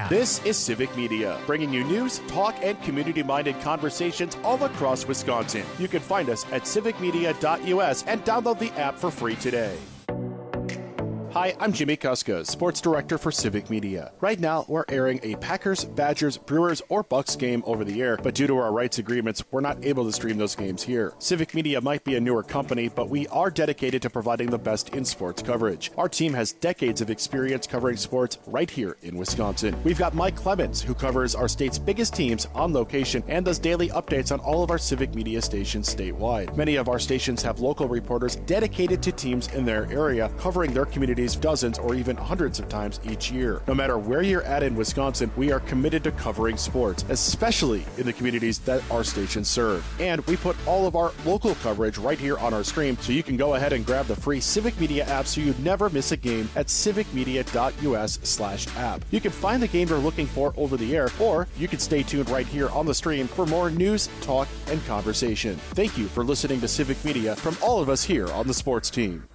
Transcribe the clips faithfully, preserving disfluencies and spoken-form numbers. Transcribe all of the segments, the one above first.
app. This is Civic Media, bringing you news, talk, and community-minded conversations all across Wisconsin. You can find us at civic media dot U S and download the app for free today. Hi, I'm Jimmy Kuska, Sports Director for Civic Media. Right now, we're airing a Packers, Badgers, Brewers, or Bucks game over the air, but due to our rights agreements, we're not able to stream those games here. Civic Media might be a newer company, but we are dedicated to providing the best in sports coverage. Our team has decades of experience covering sports right here in Wisconsin. We've got Mike Clemens, who covers our state's biggest teams on location and does daily updates on all of our Civic Media stations statewide. Many of our stations have local reporters dedicated to teams in their area, covering their communities dozens or even hundreds of times each year. No matter where you're at in Wisconsin, we are committed to covering sports, especially in the communities that our stations serve. And we put all of our local coverage right here on our stream, so you can go ahead and grab the free Civic Media app so you never miss a game at civic media dot U S slash app. You can find the game you're looking for over the air, or you can stay tuned right here on the stream for more news, talk, and conversation. Thank you for listening to Civic Media from all of us here on the sports team.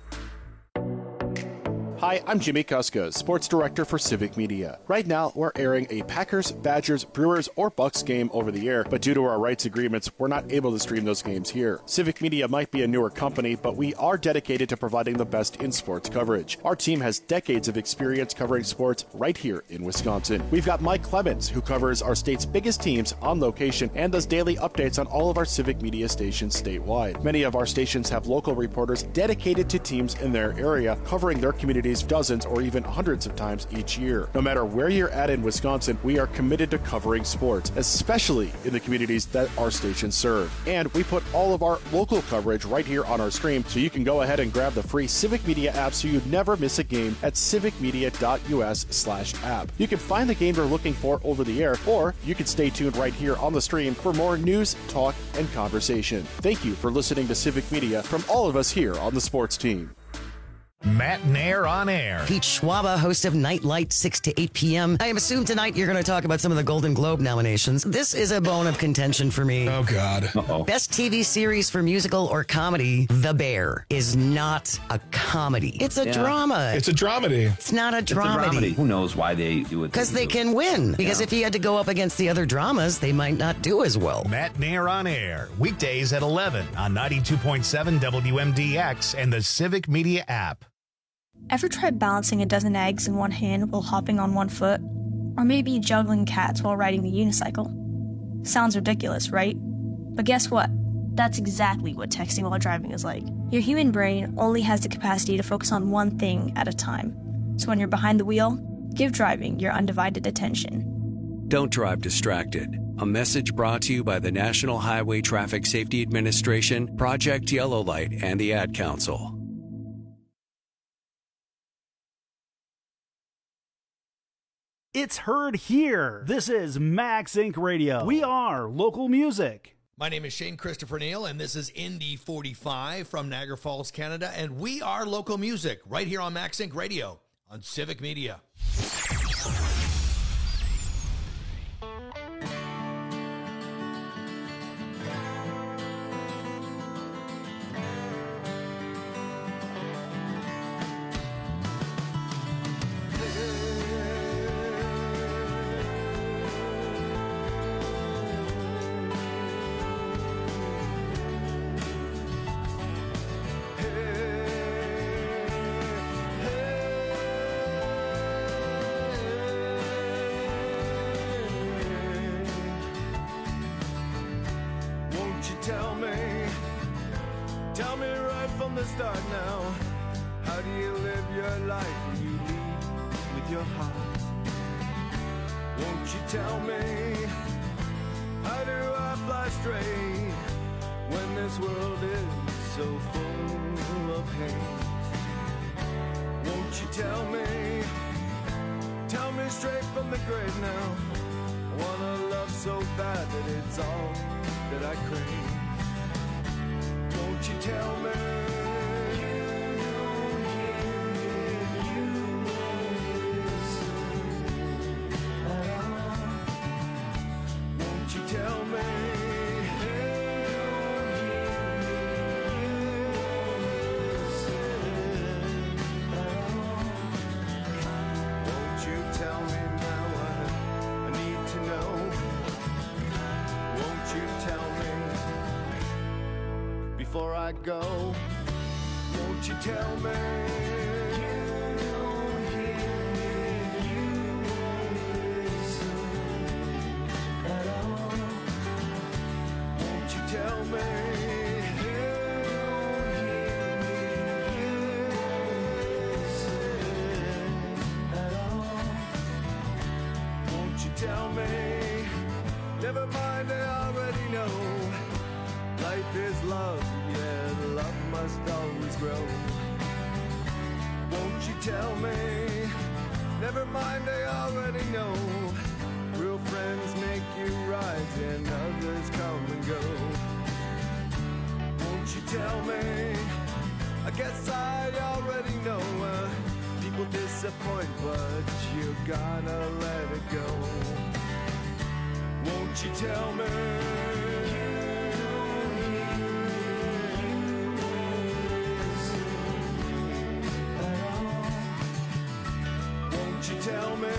Hi, I'm Jimmy Kuska, Sports Director for Civic Media. Right now, we're airing a Packers, Badgers, Brewers, or Bucks game over the air, but due to our rights agreements, we're not able to stream those games here. Civic Media might be a newer company, but we are dedicated to providing the best in sports coverage. Our team has decades of experience covering sports right here in Wisconsin. We've got Mike Clemens, who covers our state's biggest teams on location and does daily updates on all of our Civic Media stations statewide. Many of our stations have local reporters dedicated to teams in their area, covering their communities dozens or even hundreds of times each year. No matter where you're at in Wisconsin, we are committed to covering sports, especially in the communities that our stations serve. And we put all of our local coverage right here on our stream, so you can go ahead and grab the free Civic Media app so you never miss a game at civic media dot U S slash app. You can find the game you're looking for over the air, or you can stay tuned right here on the stream for more news, talk, and conversation. Thank you for listening to Civic Media from all of us here on the sports team. Matt Nair on air. Pete Schwaba, host of Nightlight, six to eight p.m. I assume tonight you're going to talk about some of the Golden Globe nominations. This is a bone of contention for me. Oh, God. Uh-oh. Best T V series for musical or comedy, The Bear, is not a comedy. It's a yeah. drama. It's a dramedy. It's not a dramedy. It's a dramedy. Who knows why they do it? Because they, they can win. Because yeah. if he had to go up against the other dramas, they might not do as well. Matt Nair on air. Weekdays at eleven on ninety-two point seven W M D X and the Civic Media app. Ever tried balancing a dozen eggs in one hand while hopping on one foot? Or maybe juggling cats while riding the unicycle? Sounds ridiculous, right? But guess what? That's exactly what texting while driving is like. Your human brain only has the capacity to focus on one thing at a time. So when you're behind the wheel, give driving your undivided attention. Don't drive distracted. A message brought to you by the National Highway Traffic Safety Administration, Project Yellow Light, and the Ad Council. It's heard here. This is Max Incorporated. Radio. We are local music. My name is Shane Christopher Neal, and this is Indy forty-five from Niagara Falls, Canada, and we are local music right here on Max Inc Radio on Civic Media. Tell me now what I go. Won't you tell me? Tell me, won't you tell me? Never mind, I already know. Life is love, yeah, love must always grow. Won't you tell me? Never mind, I already know. Real friends make you rise and others come and go. Won't you tell me? I guess I already know. Uh, people disappoint, but you gotta let it go. Won't you tell me? Won't you tell me?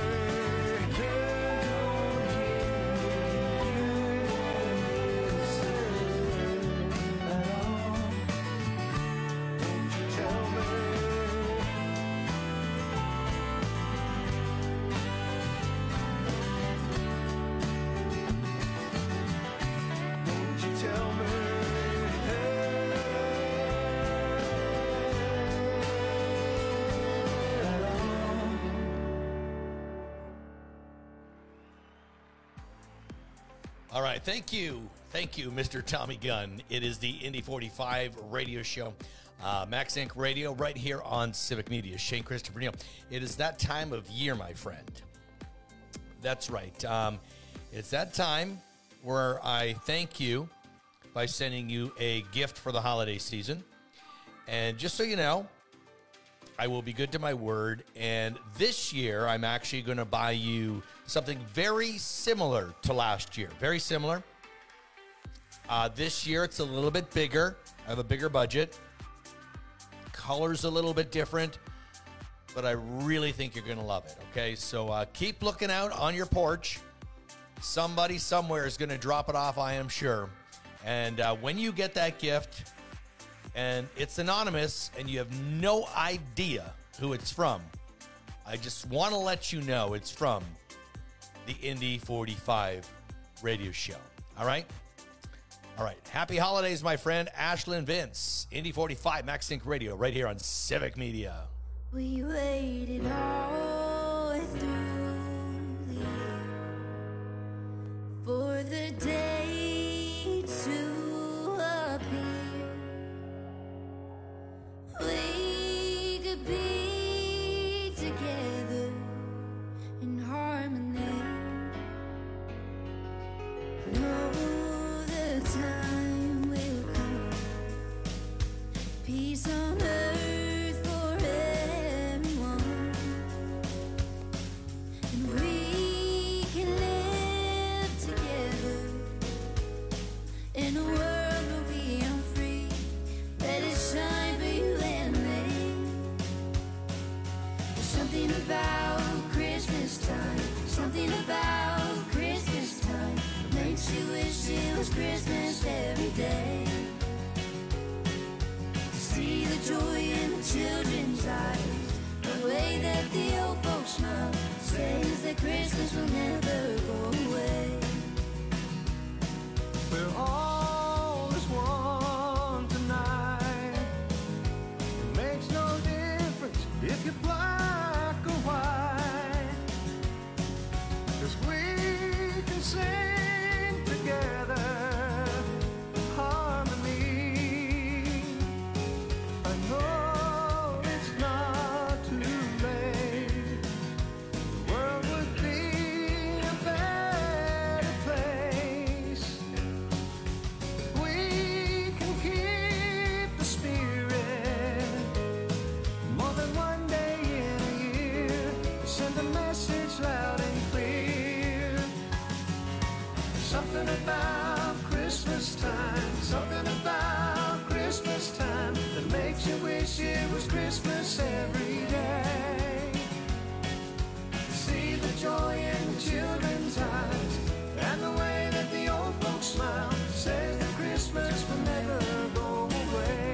All right, thank you. Thank you, Mister Tommy Gunn. It is the Indy forty-five radio show, uh, Max Inc Radio, right here on Civic Media. Shane Christopher Neal. It is that time of year, my friend. That's right. Um, it's that time where I thank you by sending you a gift for the holiday season. And just so you know, I will be good to my word, and this year I'm actually going to buy you something very similar to last year. Very similar. Uh, this year it's a little bit bigger. I have a bigger budget. Color's a little bit different, but I really think you're going to love it, okay? So uh, keep looking out on your porch. Somebody somewhere is going to drop it off, I am sure. And uh, when you get that gift, and it's anonymous, and you have no idea who it's from, I just want to let you know it's from the Indy forty-five radio show. All right? All right. Happy holidays, my friend. Ashlyn Vince, Indy forty-five, Max Inc Radio, right here on Civic Media. We waited all the way through the year for the day to appear. We could be together in harmony. Know the time will come. Peace on earth for everyone. And we can live together in a world where we are free. Let it shine for you and me. There's something about Christmas time, something about Christmas time that makes you wish it was Christmas every day. To see the joy in the children's eyes, the way that the old folks smile, says that Christmas will never go away. We're all as one tonight. It makes no difference if you're black or white, 'cause we can sing together harmony. I know it's not too late. The world would be a better place. We can keep the spirit more than one day in a year. Send a message loud and clear. Something about Christmas time, something about Christmas time that makes you wish it was Christmas every day. See the joy in the children's eyes and the way that the old folks smile, says that Christmas will never go away.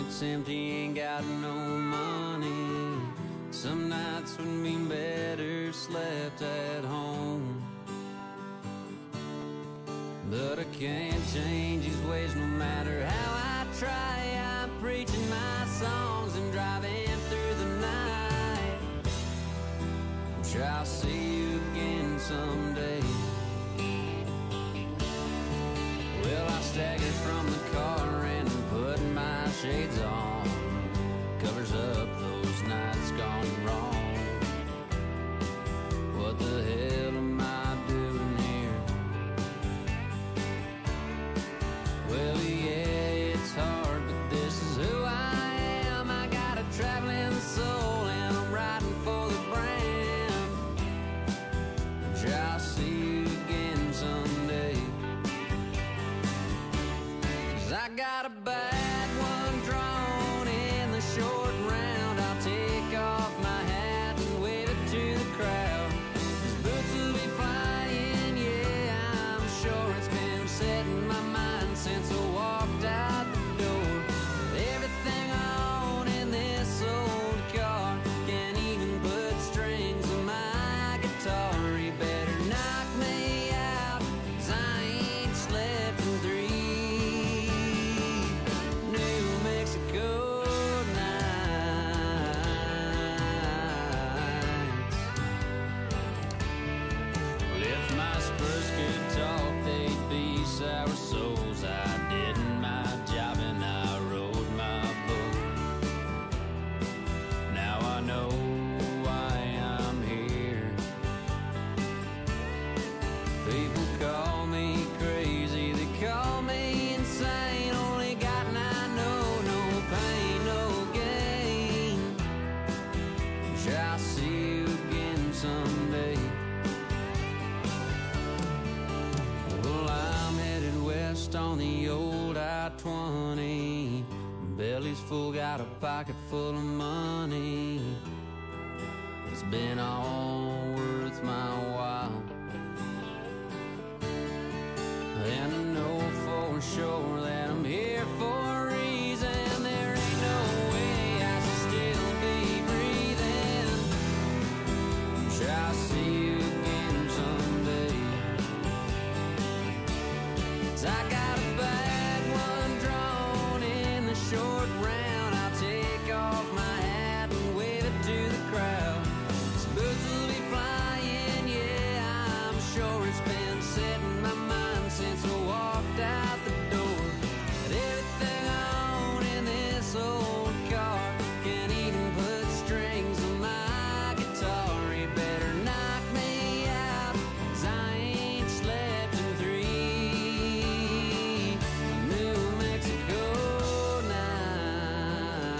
pockets empty, ain't got no money. Some nights would mean better slept at home. But I can't change these ways no matter how I try. I'm preaching my songs and driving through the night. I'm sure I'll see you again someday. Well, I staggered from the car and put my shades on. Covers up those nights gone wrong. What the hell am I doing here? Well, yeah, it's hard, but this is who I am. I got a traveling soul and I'm riding for the brand. I'm sure I'll see you again someday. I got a bad one drawn in the short round. I'll take off my hat and wave it to the crowd. His boots will be flying, yeah, I'm sure. It's been set in my mind since I walked out the door. Everything I own in this old car, can't even put strings on my guitar. You better knock me out, 'cause I ain't slept in three sour souls. I did my job and I rode my boat. Now I know why I'm here. People call me crazy, they call me insane. Only God and I know, no pain, no gain. I'm sure I'll see you again someday. Well, I'm headed west on the old I twenty. Belly's full, got a pocket full of money. It's been all worth my while. And I know for sure that I'm here for a reason. There ain't no way I should still be breathing. I'm sure I'll see you again someday. I got a bad one drawn in the short round. I'll take off my hat and wave it to the crowd. His boots will be flying, yeah, I'm sure. It's been set in my mind since I walked out the door. And everything I own in this old car, can't even put strings on my guitar. You better knock me out, 'cause I ain't slept in three New Mexico nights.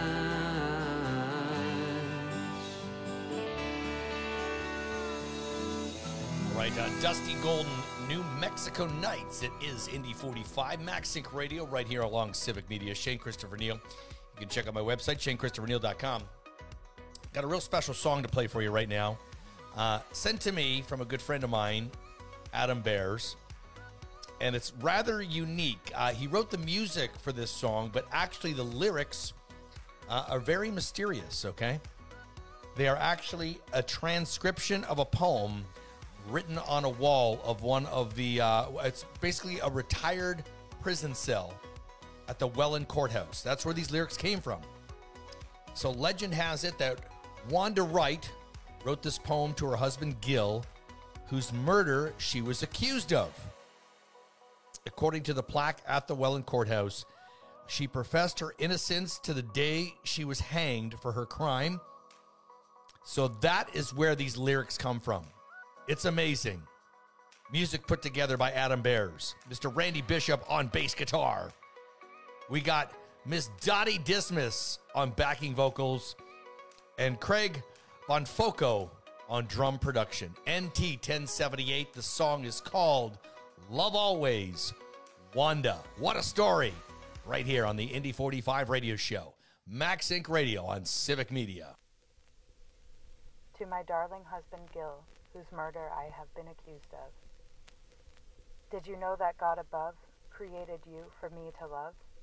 All right, uh, Dusty Golden, New Mexico Nights. It is Indy forty-five, MaxSync Radio, right here along Civic Media. Shane Christopher Neal. You can check out my website, shane christopher neal dot com. Got a real special song to play for you right now. Uh, sent to me from a good friend of mine, Adam Bears. And it's rather unique. Uh, he wrote the music for this song, but actually the lyrics uh, are very mysterious, okay? They are actually a transcription of a poem written on a wall of one of the, uh, it's basically a retired prison cell at the Welland Courthouse. That's where these lyrics came from. So legend has it that Wanda Wright wrote this poem to her husband, Gil, whose murder she was accused of. According to the plaque at the Welland Courthouse, she professed her innocence to the day she was hanged for her crime. So that is where these lyrics come from. It's amazing. Music put together by Adam Bears. Mister Randy Bishop on bass guitar. We got Miss Dottie Dismas on backing vocals. And Craig Bonfoco on drum production. N T ten seventy-eight. The song is called Love Always, Wanda. What a story. Right here on the Indy forty-five radio show. MaxSync Radio on Civic Media. To my darling husband Gil, whose murder I have been accused of. Did you know that God above created you for me to love?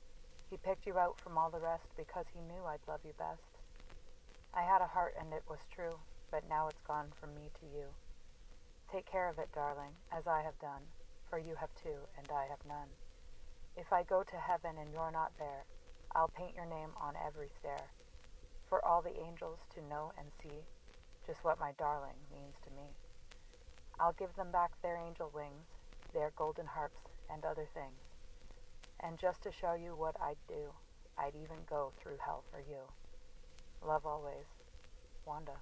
He picked you out from all the rest because he knew I'd love you best. I had a heart and it was true, but now it's gone from me to you. Take care of it, darling, as I have done, for you have two and I have none. If I go to heaven and you're not there, I'll paint your name on every stair, for all the angels to know and see just what my darling means to me. I'll give them back their angel wings, their golden harps and other things. And just to show you what I'd do, I'd even go through hell for you. Love always, Wanda.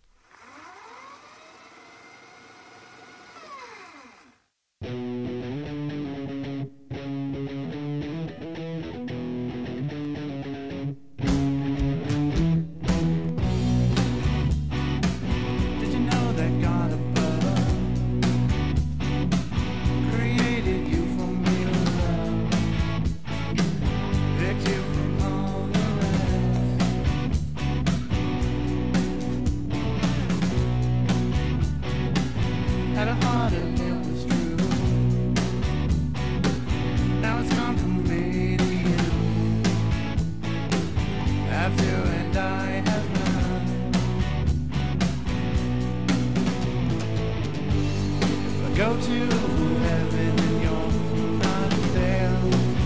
Did you know that God above created you for me to love? Picked you from all the rest. Had a heart and it was true. Now it's gone from me to you. After and I have none. If I go to heaven and you're not there,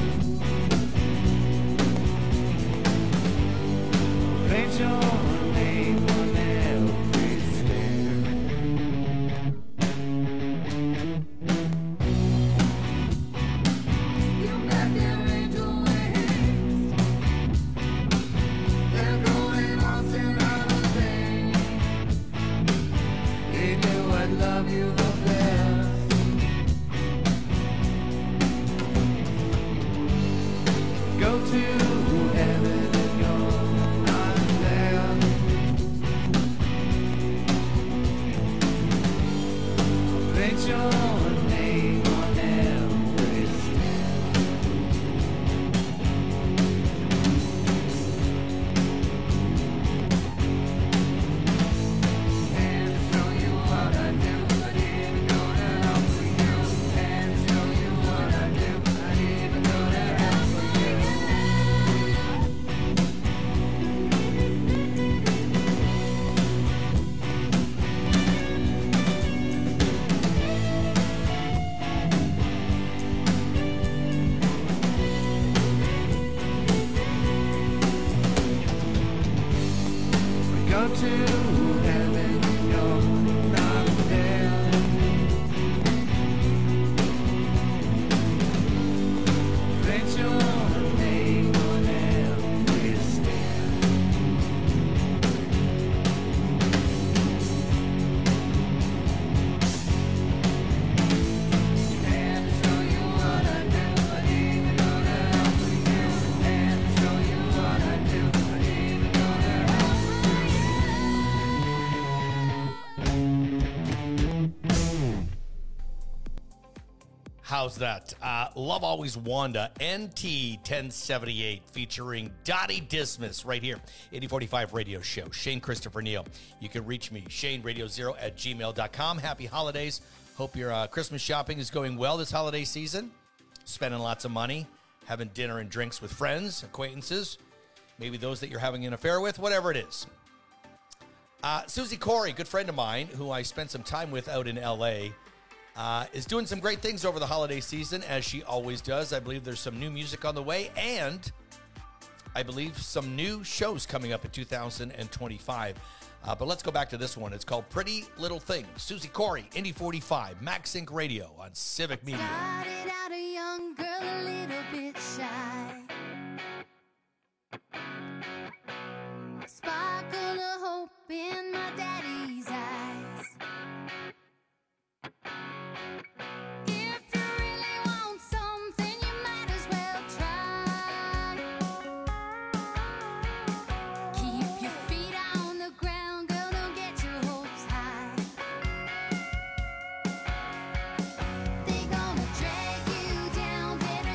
paint your name on every stair. You got their angel wings, their golden hearts and other things. They knew I'd love you the best. Go to heaven and you're not there. Paint your name on every stair. And show you what I do. I didn't go to hell for you. And show you what I do. I didn't go to hell for you. Go to heaven, you're not there. Paint your name on every stair. And show you what I do. I didn't go to hell for you. And show you what I do. I didn't go to hell for How's that? Uh, Love Always Wanda, N T ten seventy-eight, featuring Dottie Dismas right here, eighty forty-five Radio Show. Shane Christopher Neal. You can reach me, Shane Radio Zero at gmail dot com. Happy holidays. Hope your uh, Christmas shopping is going well this holiday season. Spending lots of money, having dinner and drinks with friends, acquaintances, maybe those that you're having an affair with, whatever it is. Uh, Susie Corey, good friend of mine, who I spent some time with out in L A, Uh, is doing some great things over the holiday season, as she always does. I believe there's some new music on the way, and I believe some new shows coming up in two thousand twenty-five. Uh, but let's go back to this one. It's called Pretty Little Thing. Susie Corey, Indy forty-five, Max Inc Radio on Civic Media. Started out a young girl, a little bit shy. Sparkle of hope in my daddy's eyes. If you really want something, you might as well try. Keep your feet on the ground, girl, don't get your hopes high. They gonna drag you down, better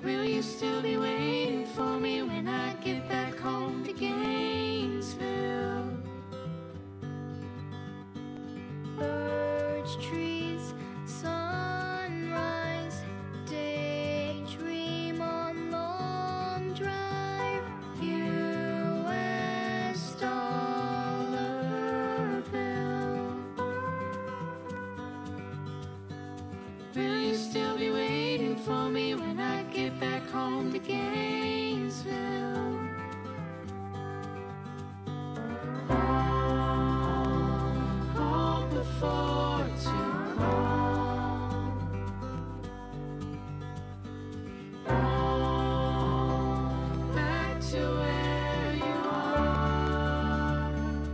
Will you still be waiting for me when I get back home to Gainesville? Birds, trees, sunrise, daydream on long drive, U S dollar bill. Will you still be waiting for me when I get back home to Gainesville? Oh, before too long. Back to where you are.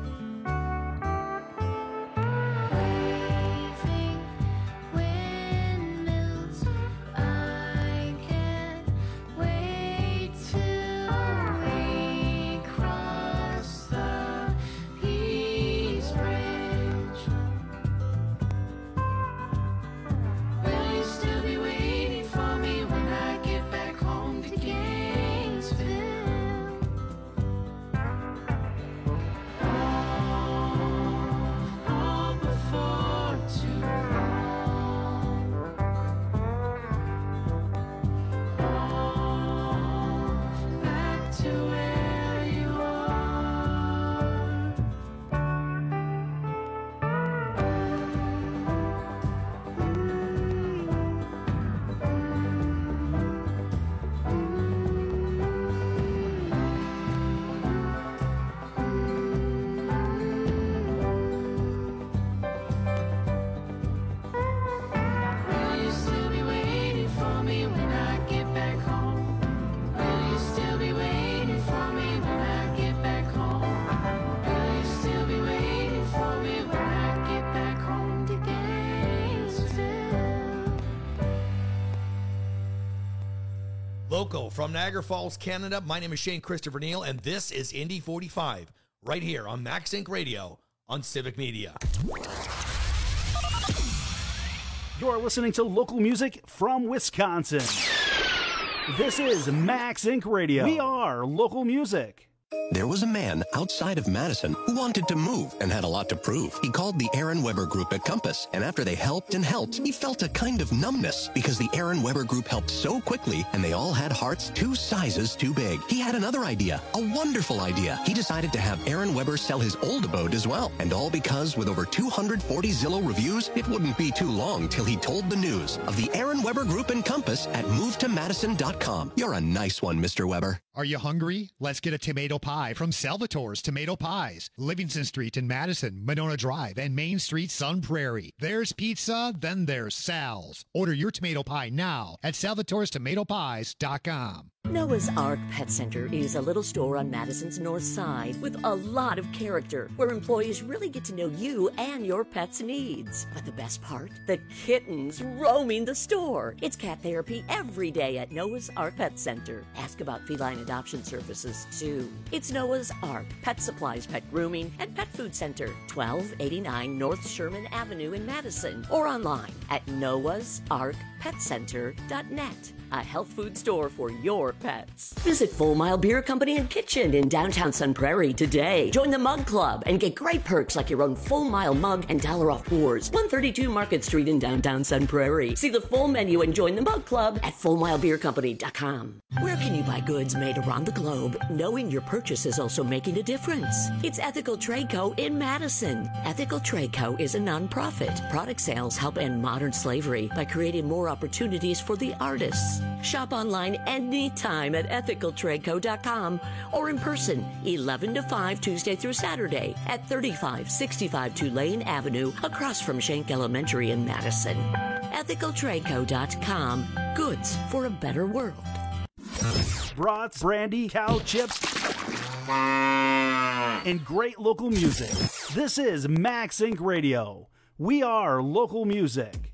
Waving windmills, I can't wait till we cross the Peace Bridge. Will you still be waiting for me when I get back home to Gainesville? Oh, before too long. Back to where you are. Will you still be waiting for me when I get back home? Will you still be waiting for me when I get back home? Will you still be waiting for me when I get back home to Gainesville? Local from Niagara Falls, Canada. My name is Shane Christopher Neal, and this is Indy forty-five, right here on Max Inc Radio on Civic Media. You're listening to local music from Wisconsin. This is Max Incorporated. Radio. We are local music. There was a man outside of Madison who wanted to move and had a lot to prove. He called the Aaron Weber Group at Compass, and after they helped and helped, he felt a kind of numbness because the Aaron Weber Group helped so quickly, and they all had hearts two sizes too big. He had another idea, a wonderful idea. He decided to have Aaron Weber sell his old abode as well, and all because with over two hundred forty Zillow reviews, it wouldn't be too long till he told the news of the Aaron Weber Group and Compass at move to madison dot com. You're a nice one, Mister Weber. Are you hungry? Let's get a tomato pie from Salvatore's Tomato Pies. Livingston Street in Madison, Monona Drive, and Main Street, Sun Prairie. There's pizza, then there's Sal's. Order your tomato pie now at salvatores tomato pies dot com. Noah's Ark Pet Center is a little store on Madison's north side with a lot of character where employees really get to know you and your pet's needs. But the best part? The kittens roaming the store. It's cat therapy every day at Noah's Ark Pet Center. Ask about feline adoption services too. It's Noah's Ark Pet Supplies, Pet Grooming, and Pet Food Center, twelve eighty-nine North Sherman Avenue in Madison, or online at noahs ark pet center dot net. A health food store for your pets. Visit Full Mile Beer Company and Kitchen in downtown Sun Prairie today. Join the Mug Club and get great perks like your own Full Mile mug and dollar off pours. one thirty-two Market Street in downtown Sun Prairie. See the full menu and join the Mug Club at full mile beer company dot com. Where can you buy goods made around the globe, knowing your purchase is also making a difference? It's Ethical Trade Co. in Madison. Ethical Trade Co. is a nonprofit. Product sales help end modern slavery by creating more opportunities for the artists. Shop online anytime at ethical trade co dot com or in person eleven to five Tuesday through Saturday at thirty-five sixty-five Tulane Avenue across from Schenck Elementary in Madison. ethical trade co dot com. Goods for a better world. Brats, brandy, cow chips, and great local music. This is Max Incorporated. Radio. We are local music.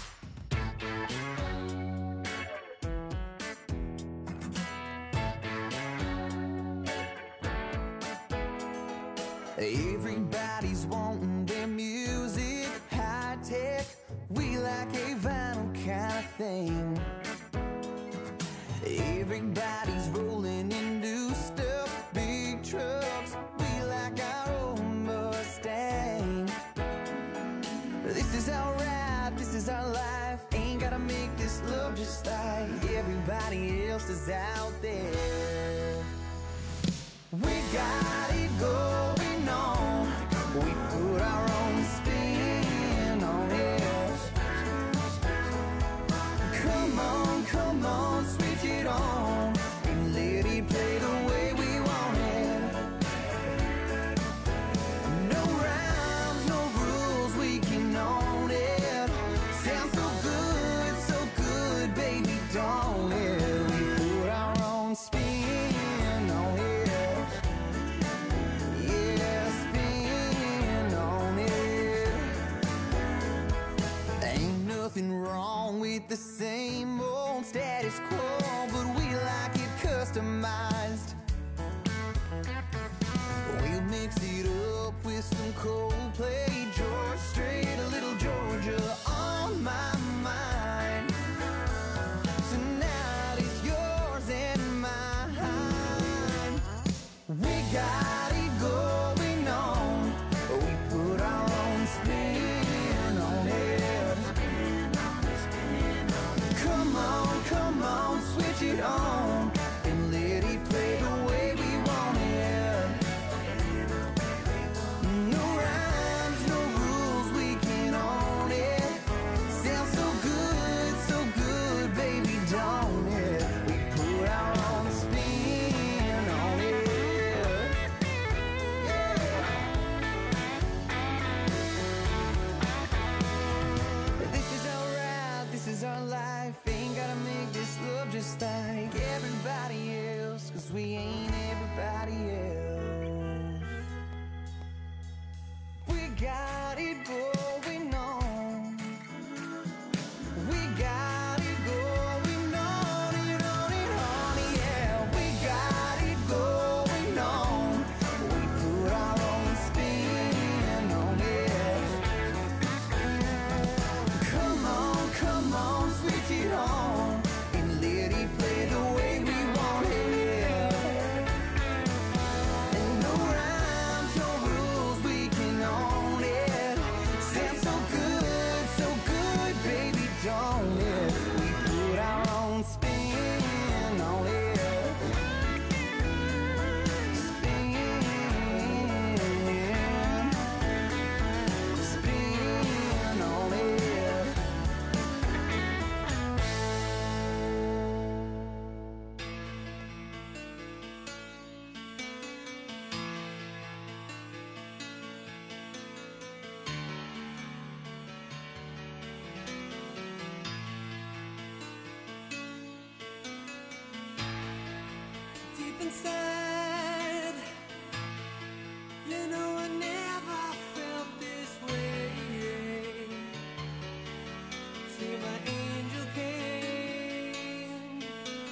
Everybody's wanting their music high tech. We like a vinyl kind of thing. Everybody's rolling in new stuff, big trucks. We like our own Mustang. This is our ride, this is our life. Ain't gotta make this love just like everybody else is out there. We got it going on. We put our own spin on it. Come on, come on, switch it on and let it play the way we want it. No rhymes, no rules, we can own it. Sounds so good, so good, baby, don't it? We put our own spin on it. Yeah, spin on it. Ain't nothing wrong with the same old status quo, but we like it customized. We'll mix it up with some Coldplay, George Strait, a little Georgia on my mind. Tonight is yours and mine. We got it going on. We put our own spin on it. Come on, come on, switch it on and let it play the way we want it. No rhymes, no rules, we can own it. Sounds so good, so good, baby, don't it? We put our own spin on it. This is our ride, this is our life. Ain't gotta make this love just like everybody else, 'cause we ain't everybody else. We got it going on. We got it going on, it on it on, yeah. We got it going on. We put our own spin on it. Come on, come on, switch it on and let it play the way we want it. And no rhymes, no rules, we can own it. Sounds so good, so good, baby, don't it? We put our own spin on it. Spin, spin on it. Deep inside, you know I never felt this way till my angel came.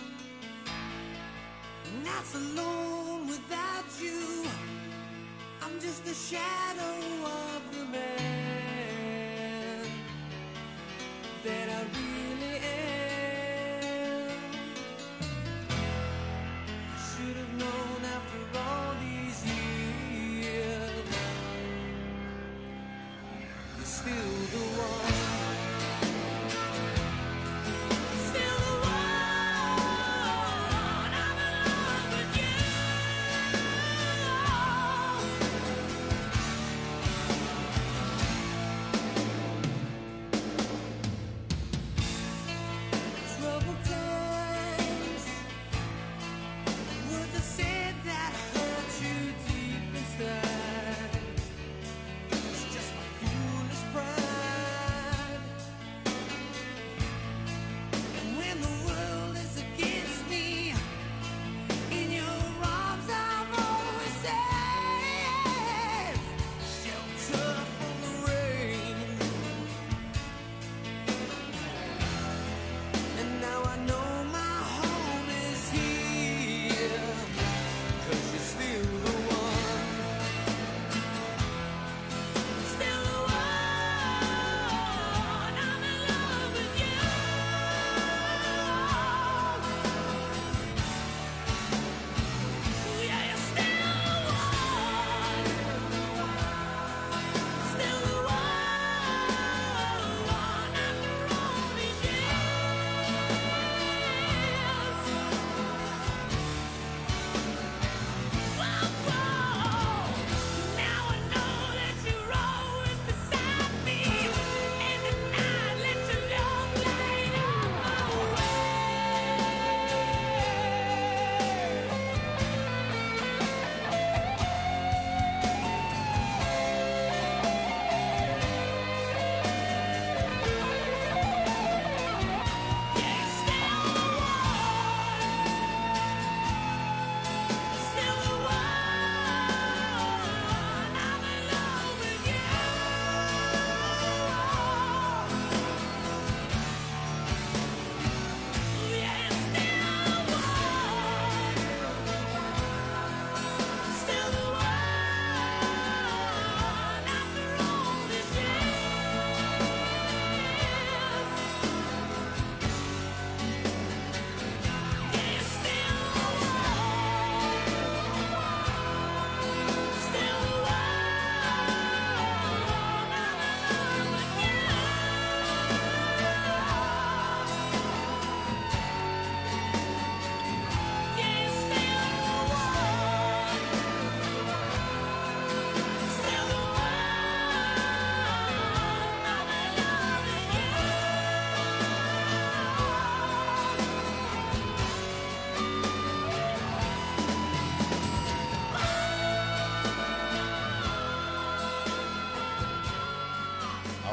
Not alone without you, I'm just a shadow of the man that I really am. Should have known after all these years, you're still the one. Still the one. I'm in love with you.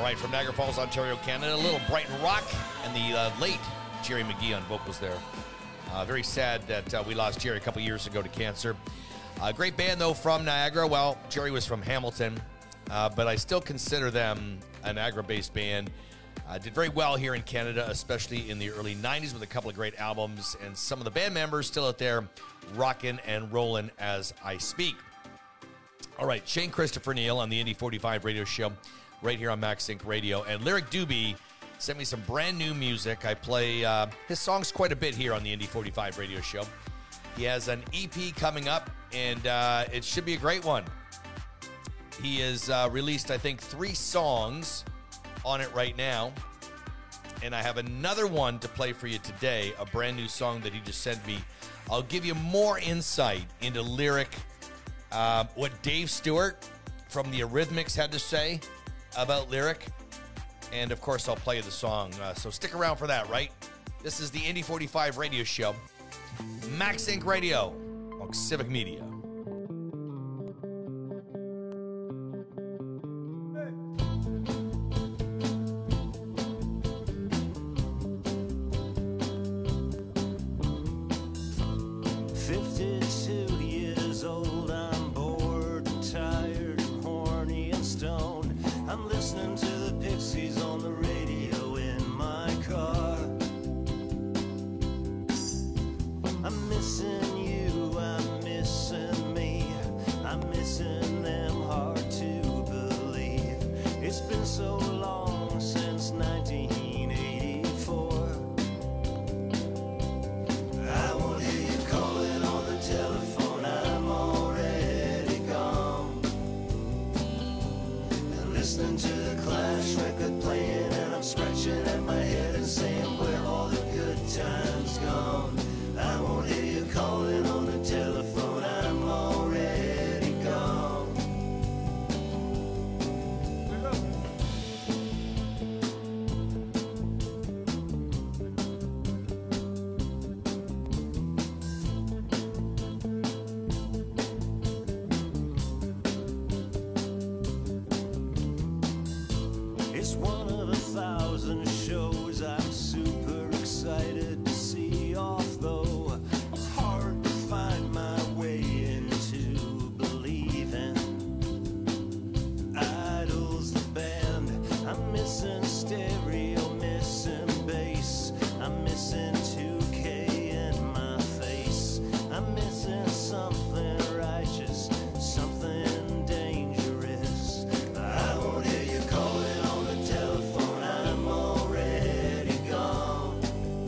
right, from Niagara Falls, Ontario, Canada, a little Brighton Rock, and the uh, late Jerry McGee on vocals there. Uh, very sad that uh, we lost Jerry a couple years ago to cancer. Uh, great band, though, from Niagara. Well, Jerry was from Hamilton, uh, but I still consider them a Niagara-based band. Uh, did very well here in Canada, especially in the early nineties with a couple of great albums, and some of the band members still out there rocking and rolling as I speak. All right, Shane Christopher Neal on the Indy forty-five radio show right here on Max Inc Radio. And Lyric Doobie sent me some brand new music. I play uh, his songs quite a bit here on the Indy forty-five radio show. He has an E P coming up, and uh, it should be a great one. He has uh, released, I think, three songs on it right now. And I have another one to play for you today, a brand new song that he just sent me. I'll give you more insight into Lyric, uh, what Dave Stewart from the Eurythmics had to say about Lyric. And, of course, I'll play you the song. Uh, so stick around for that, right? This is the Indy forty-five radio show. Max Inc Radio on Civic Media. fifty-two years old, I'm bored and tired and horny and stoned. I'm listening to the Pixies on the radio in my car. I'm missing you, I'm missing me, I'm missing them, hard to believe. It's been so long since nineteen eighty-four. I won't hear you calling on the telephone, I'm already gone. And listening to the Clash record playing, and I'm scratching at my head and saying, where all the good times gone? I won't hear you calling on the telephone, I'm already gone. It's one of a thousand shows I'm super excited to see off, though it's hard to find my way into believing. Idol's the band, I'm missing stereo, missing bass, I'm missing two K in my face, I'm missing something righteous, something dangerous. I won't hear you calling on the telephone, I'm already gone.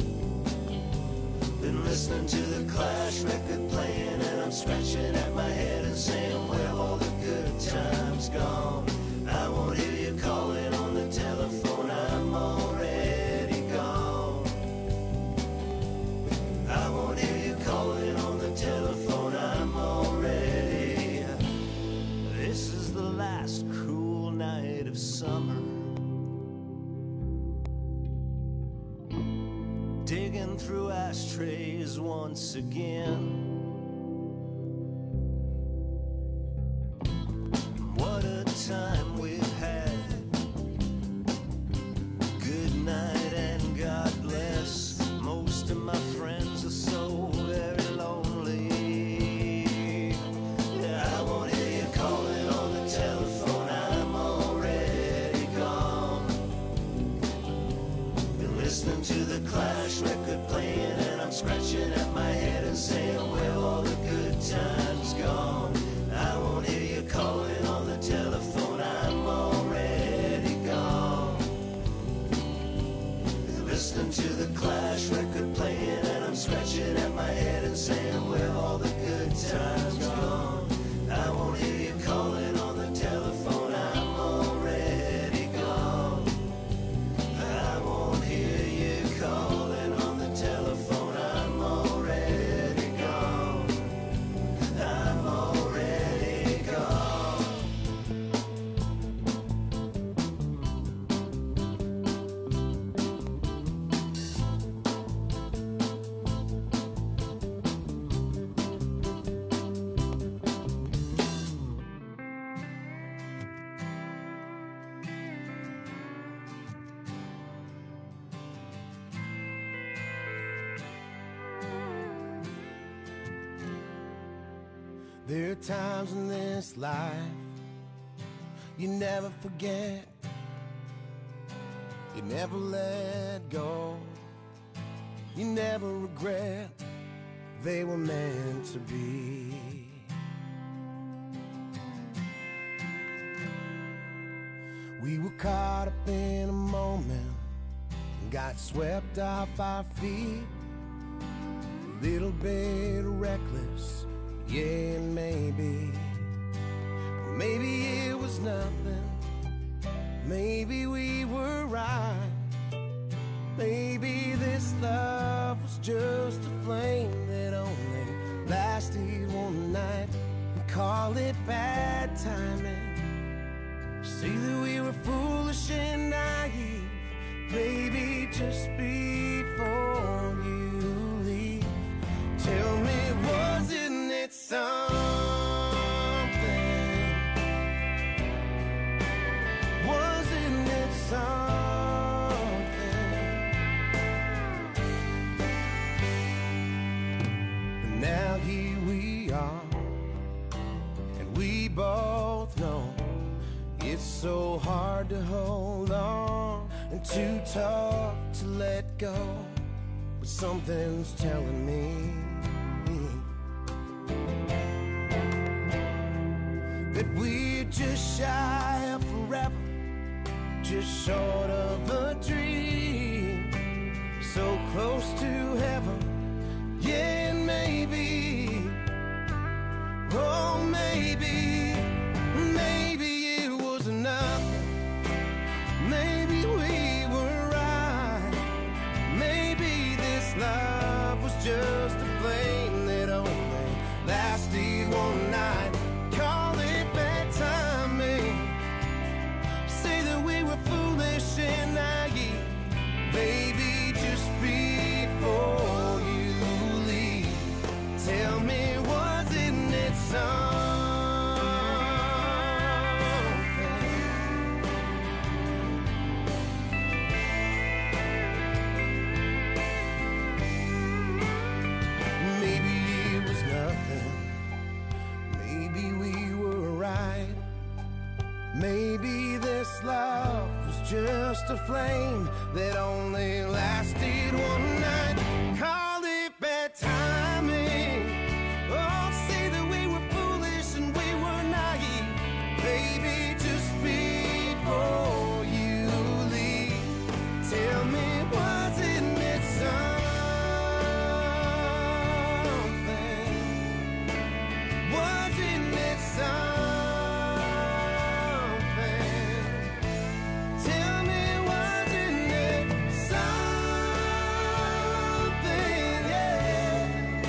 Been listening to the Clash record playing, and I'm scratching at my head and saying, where have all the good times gone? I won't hear you calling on the telephone, I'm already gone. I won't hear you calling on the telephone, I'm already. This is the last cruel night of summer. Digging through ashtrays once again. What a time we've had. Good night and God bless. Most of my friends are so very lonely. Yeah, I won't hear you calling on the telephone, I'm already gone. Been listening to the Clash record playing, and I'm scratching at my head and saying, where have all the good times gone? I won't hear you calling on the telephone, I'm already gone. Been listening to the Clash record playing, and I'm scratching at my head and saying, where have all the good times gone? I won't hear you calling on the telephone, I'm already gone. I won't hear you calling on the telephone, I'm already gone. I'm already gone. There are times in this life you never forget, you never let go, you never regret, they were meant to be. We were caught up in a moment, got swept off our feet, a little bit reckless, yeah, maybe. Maybe it was nothing, maybe we were right, maybe this love was just a flame that only lasted one night. We call it bad timing, say that we were foolish and naive, baby, just before you leave. Tell me, wasn't it something? Wasn't it something? But now here we are, and we both know it's so hard to hold on and too tough to let go. But something's telling me that we're just shy of forever, just short of a dream, so close to heaven, yeah, and maybe, oh maybe, maybe it was nothing, maybe we were right, maybe this love was just a flame that only lasted one night. Call it bad timing, say that we were foolish and naive, baby, just before you leave. Tell me, wasn't it something? Maybe it was nothing, maybe we were right, maybe this love was just a flame that only lasted one night. Call it bad timing, oh, say that we were foolish and we were naive, baby, just before you leave. Tell me, wasn't it something? Wasn't it something? Tell me, wasn't it something? Yeah.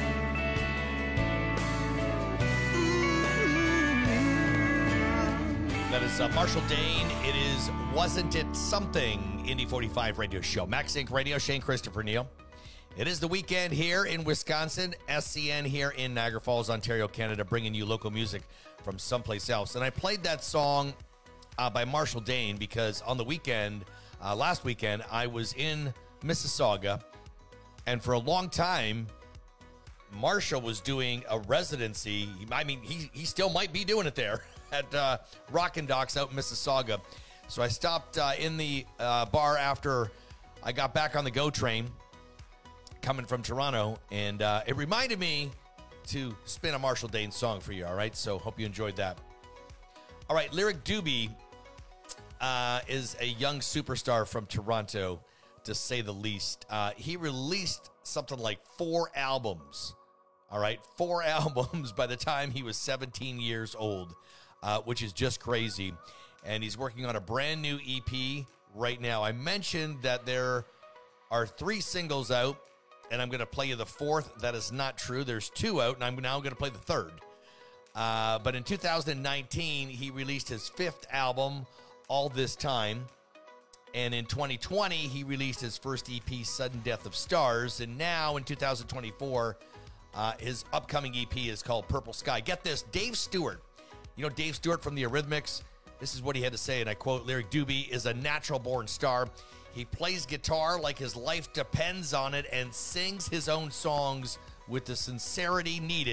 That is uh, Marshall Dane. It is Wasn't It Something? Indy forty-five radio show. Max Inc Radio, Shane Christopher Neal. It is the weekend here in Wisconsin, S C N here in Niagara Falls, Ontario, Canada, bringing you local music from someplace else. And I played that song uh, by Marshall Dane because on the weekend, uh, last weekend, I was in Mississauga, and for a long time, Marshall was doing a residency. I mean, he he still might be doing it there at uh, Rockin' Docks out in Mississauga. So I stopped uh, in the uh, bar after I got back on the GO train coming from Toronto, and uh, it reminded me to spin a Marshall Dane song for you, all right? So hope you enjoyed that. All right, Lyric Doobie uh, is a young superstar from Toronto, to say the least. Uh, he released something like four albums, all right? Four albums by the time he was seventeen years old, uh, which is just crazy. And he's working on a brand new E P right now. I mentioned that there are three singles out, and I'm going to play you the fourth. That is not true. There's two out, and I'm now going to play the third. Uh, but in two thousand nineteen, he released his fifth album, All This Time. And in twenty twenty, he released his first E P, Sudden Death of Stars. And now in two thousand twenty-four, uh, his upcoming E P is called Purple Sky. Get this, Dave Stewart. You know Dave Stewart from the Eurythmics? This is what he had to say, and I quote, Lyric Doobie is a natural-born star. He plays guitar like his life depends on it and sings his own songs with the sincerity needed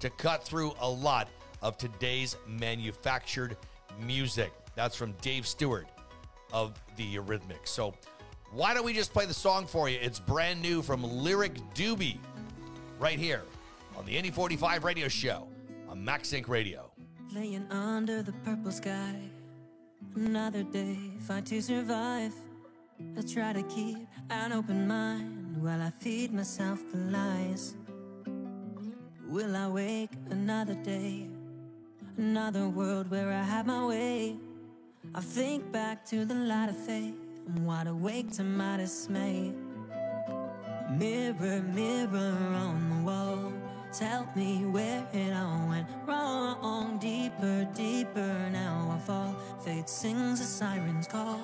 to cut through a lot of today's manufactured music. That's from Dave Stewart of the Eurythmics. So why don't we just play the song for you? It's brand new from Lyric Doobie right here on the Indy forty-five radio show on Max Inc Radio. Laying under the purple sky, another day, fight to survive. I try to keep an open mind while I feed myself the lies. Will I wake another day, another world where I have my way? I think back to the light of faith, I'm wide awake to my dismay. Mirror, mirror on the wall, tell me where it all went wrong. Deeper, deeper, now I fall. Fate sings a siren's call.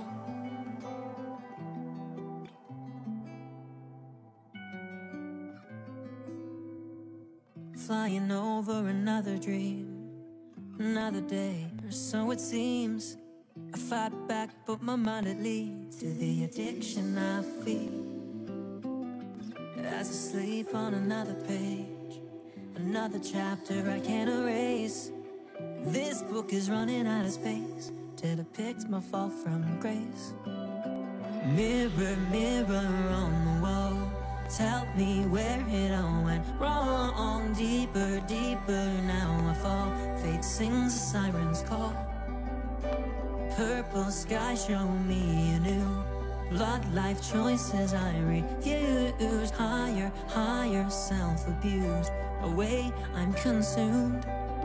Flying over another dream, another day, or so it seems. I fight back, but my mind it leads to the addiction I feel. As I sleep on another page, another chapter I can't erase. This book is running out of space to depict my fall from grace. Mirror, mirror on the wall, tell me where it all went wrong. Deeper, deeper, now I fall. Fate sings a siren's call. Purple sky, show me anew. Blood, life choices I refuse. Higher, higher, self-abused. Away, I'm consumed.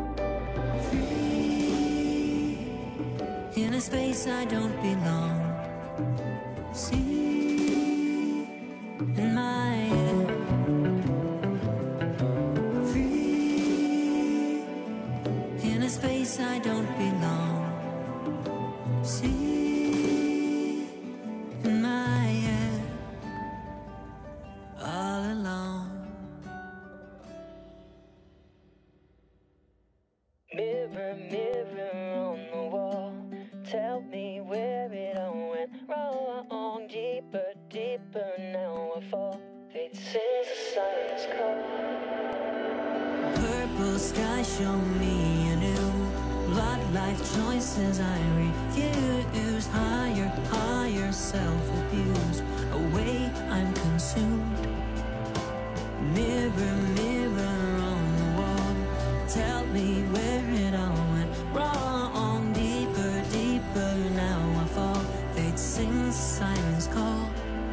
Free in a space I don't belong. See in my head. Free in a space I don't belong. See in my head. All alone. Mirror, mirror on the wall, tell me where it all went wrong. Deeper, deeper, now I fall. Fate sings a siren's call. Purple sky, show me anew. Blood, life choices I refuse. Higher, higher, self-abuse. Away, I'm consumed. Mirror, mirror on the wall, tell me where it all went wrong. Deeper, deeper, now I fall. Fate sings silence call.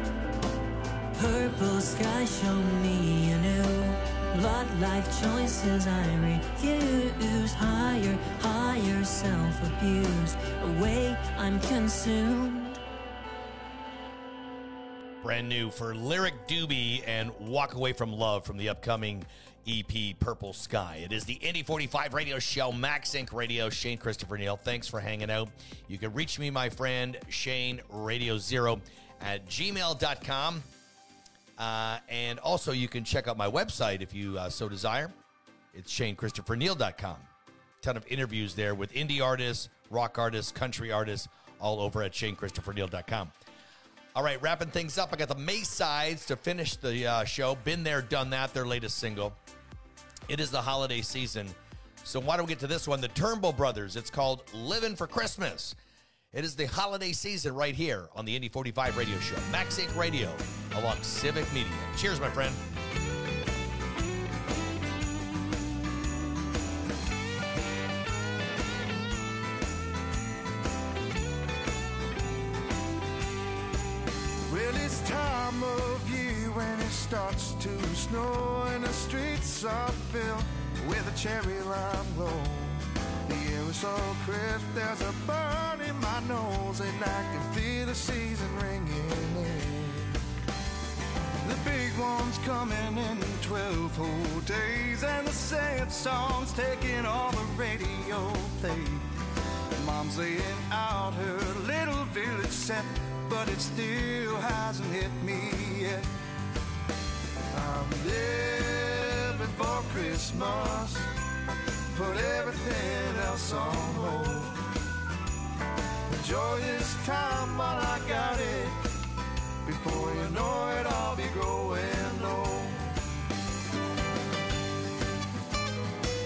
Purple sky, show me anew. Blood, life choices I refuse. Higher, higher, self-abuse. Away, I'm consumed. Brand new for Lyric Doobie and Walk Away From Love from the upcoming E P Purple Sky. It is the Indy forty-five radio show, Max Inc Radio. Shane Christopher Neal, thanks for hanging out. You can reach me, my friend, Shane Radio Zero at gmail dot com. Uh, and also, you can check out my website if you uh, so desire. It's shane christopher neal dot com. Ton of interviews there with indie artists, rock artists, country artists, all over at shane christopher neal dot com. All right, wrapping things up, I got the Maysides to finish the uh, show. Been There, Done That, their latest single. It is the holiday season, so why don't we get to this one? The Turnbull Brothers. It's called Living for Christmas. It is the holiday season right here on the Indy forty-five radio show, Max Inc Radio, along Civic Media. Cheers, my friend. Well, it's time of year when it starts to snow and the streets are filled with a cherry lime glow. The air is so crisp, there's a burn in my nose, and I can feel the season ringing in. The big one's coming in twelve whole days, and the sad song's taking all the radio play. Mom's laying out her little village set, but it still hasn't hit me yet. I'm living for Christmas, put everything else on hold. Enjoy this time while I got it, before you know it I'll be growing old.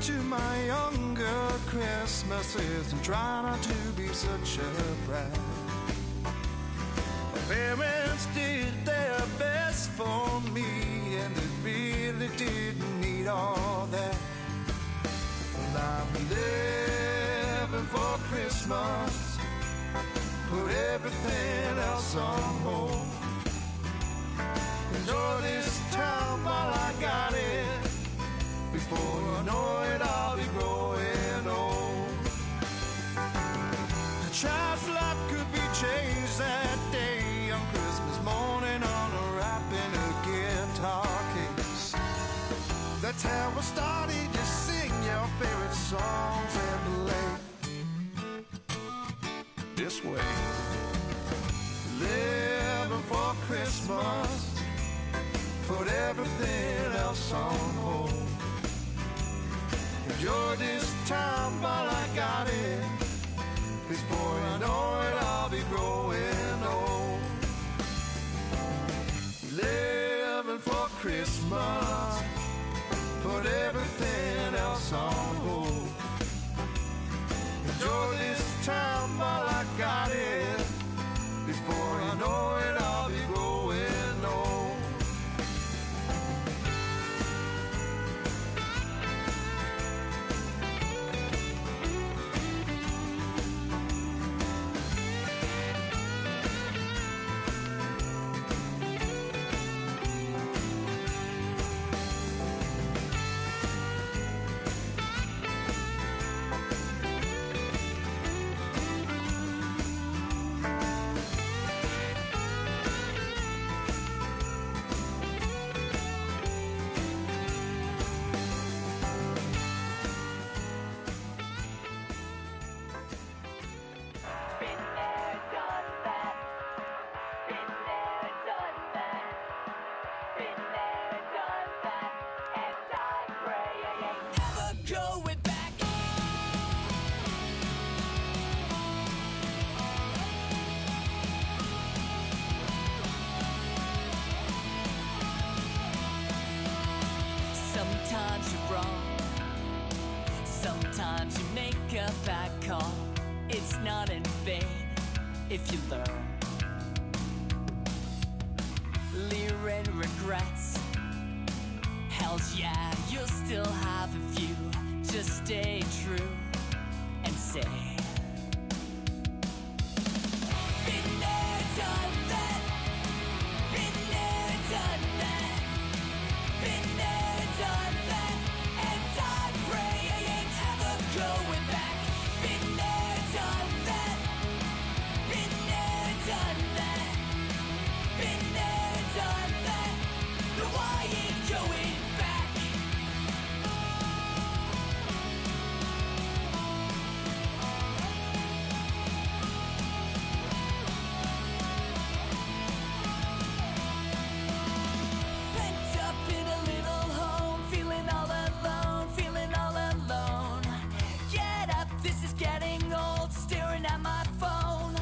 to my younger Christmases and try not to be such a brat. My parents did their best for me, and they really didn't need all that. Well, I'm living for Christmas, put everything else on hold. Enjoy this time while I got it. Before you know it, I'll be growing old. A child's life could be changed that day on Christmas morning on a wrapping a guitar case. That's how I started to sing your favorite songs and play this way. Living for Christmas, put everything else on hold. Enjoy this time while I got it. Before you know it, I'll be growing old. Living for Christmas, put everything else on hold. Enjoy this time while I got it. Before you know it, I'll be growing old. Sometimes you're wrong, sometimes you make a bad call. It's not in vain if you learn. Leering regrets, hells yeah, you'll still have a few. Just stay true and say, been there, done that, been there, done that, been there, done that, and I pray I ain't ever going back. Been there, done that, been there, done that, been there, done that, no I ain't going back. Pent up in a little home, feeling all alone, feeling all alone. Get up, this is getting old, staring at my phone.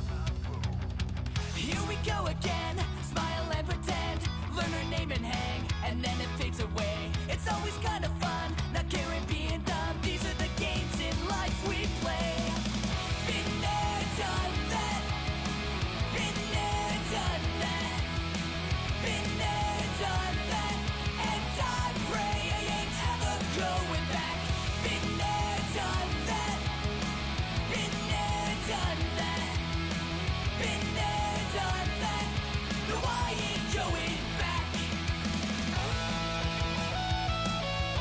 Here we go again, smile and pretend, learn her name and hang, and then it fades away. It's always kind of fun, not caring being dumb. These are the games in life we play. Been there, done that, been there, done that, been there, done that, and I pray I ain't ever going back. Been there, done that, been there, done that, been there, done that, no I ain't going back.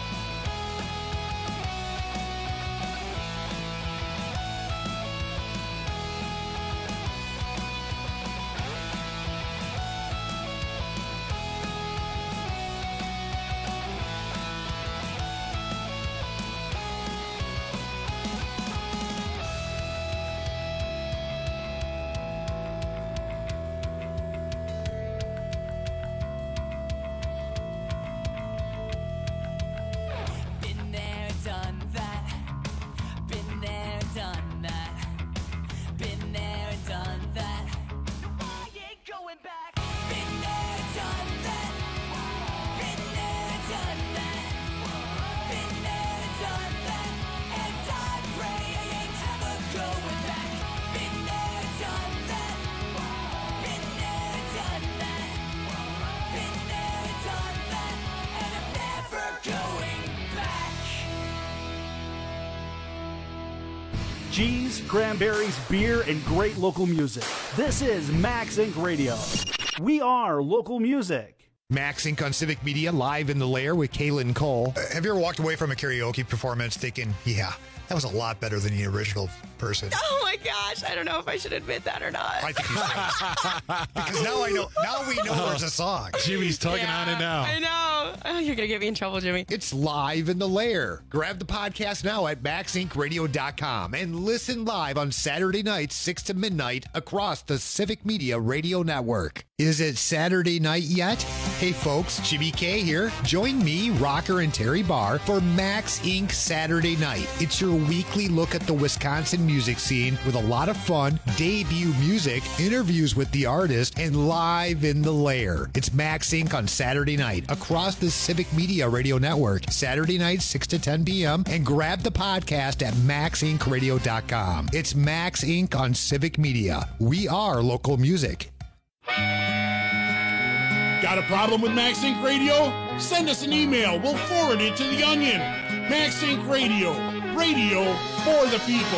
cheese, cranberries, beer, and great local music. This is Max Incorporated. Radio. We are local music. Max Incorporated on Civic Media, live in the lair with Kaylin Cole. Uh, have you ever walked away from a karaoke performance thinking, yeah, that was a lot better than the original person? Oh my gosh, I don't know if I should admit that or not. I think you should. Because now I know, now we know there's a song. Jimmy's tugging Yeah, on it now. I know. Oh, you're going to get me in trouble, Jimmy. It's live in the lair. Grab the podcast now at max inc radio dot com and listen live on Saturday nights, six to midnight, across the Civic Media Radio Network. Is it Saturday night yet? Hey folks, Jimmy K here. Join me, Rocker, and Terry Barr for Max Incorporated Saturday Night. It's your weekly look at the Wisconsin music scene with a lot of fun, debut music, interviews with the artist, and live in the lair. It's Max Incorporated on Saturday night across the Civic Media Radio Network, Saturday night, six to ten p.m., and grab the podcast at max inc radio dot com. It's Max Incorporated on Civic Media. We are local music. Got a problem with Max Inc Radio? Send us an email. We'll forward it to the Onion. Max Inc Radio. Radio for the people.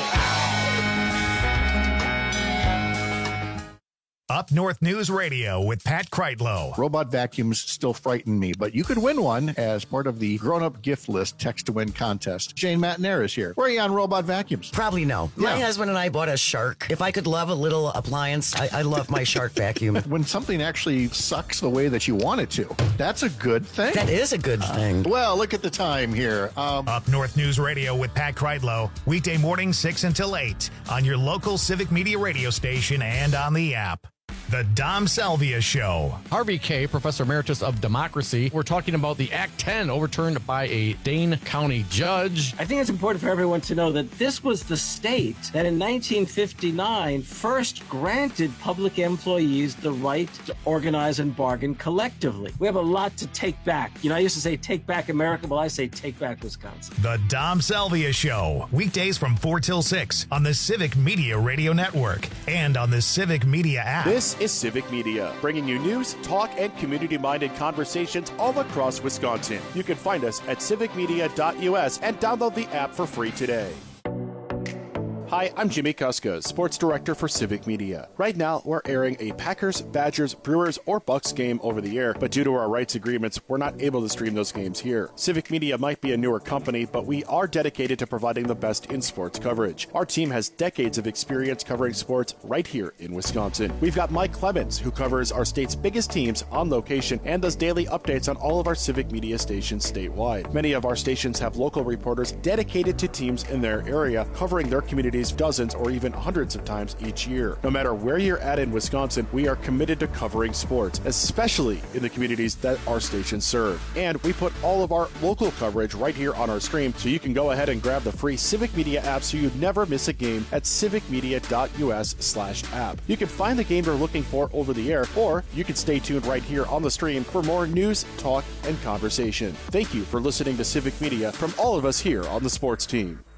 Up North News Radio with Pat Kreitlow. Robot vacuums still frighten me, but you could win one as part of the grown-up gift list text-to-win contest. Jane Matinair is here. Where are you on robot vacuums? Probably no. My Yeah. husband and I bought a Shark. If I could love a little appliance, I, I love my Shark vacuum. When something actually sucks the way that you want it to, that's a good thing. That is a good thing. Uh, well, look at the time here. Um, Up North News Radio with Pat Kreitlow. Weekday morning, six until eight on your local Civic Media radio station and on the app. The Dom Salvia Show. Harvey Kaye, Professor Emeritus of Democracy. We're talking about the Act ten overturned by a Dane County judge. I think it's important for everyone to know that this was the state that in nineteen fifty-nine first granted public employees the right to organize and bargain collectively. We have a lot to take back. You know, I used to say take back America, well, I say take back Wisconsin. The Dom Salvia Show. Weekdays from four till six on the Civic Media Radio Network and on the Civic Media app. This is Civic Media, bringing you news, talk, and community-minded conversations all across Wisconsin. You can find us at civic media dot u s and download the app for free today. Hi, I'm Jimmy Kuska, Sports Director for Civic Media. Right now, we're airing a Packers, Badgers, Brewers, or Bucks game over the air, but due to our rights agreements, we're not able to stream those games here. Civic Media might be a newer company, but we are dedicated to providing the best in sports coverage. Our team has decades of experience covering sports right here in Wisconsin. We've got Mike Clemens, who covers our state's biggest teams on location and does daily updates on all of our Civic Media stations statewide. Many of our stations have local reporters dedicated to teams in their area, covering their communities dozens or even hundreds of times each year. No matter where you're at in Wisconsin, we are committed to covering sports, especially in the communities that our stations serve. And we put all of our local coverage right here on our stream, so you can go ahead and grab the free Civic Media app so you never miss a game at civic media dot u s slash app. You can find the game you're looking for over the air, or you can stay tuned right here on the stream for more news, talk, and conversation. Thank you for listening to Civic Media from all of us here on the sports team.